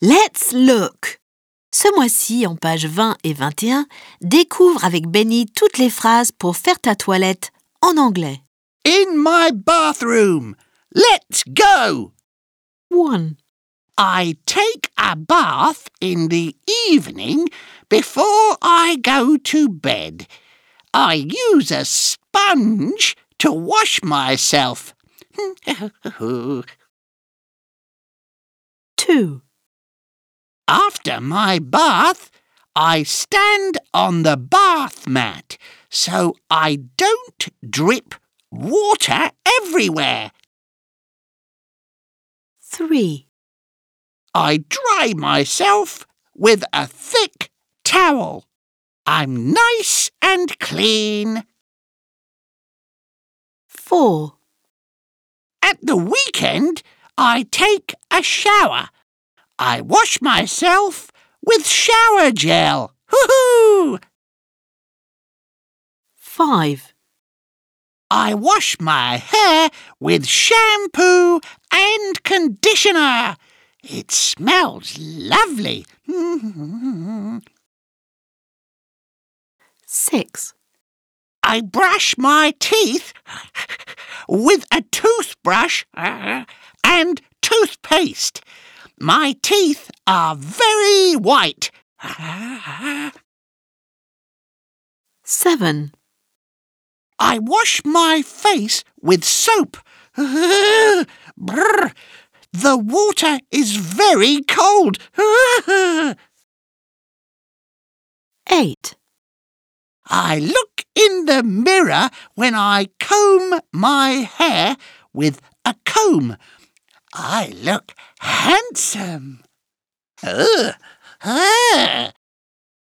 Let's look. Ce mois-ci, en pages 20 et 21, découvre avec Benny toutes les phrases pour faire ta toilette en anglais. In my bathroom. Let's go. 1. I take a bath in the evening before I go to bed. I use a sponge to wash myself. 2. After my bath, I stand on the bath mat so I don't drip water everywhere. 3. I dry myself with a thick towel. I'm nice and clean. 4. At the weekend, I take a shower. I wash myself with shower gel. Hoo-hoo! 5. I wash my hair with shampoo and conditioner. It smells lovely. 6. I brush my teeth with a toothbrush and toothpaste. My teeth are very white. 7. I wash my face with soap. Brr, the water is very cold. 8. I look in the mirror when I comb my hair with a comb. I look handsome.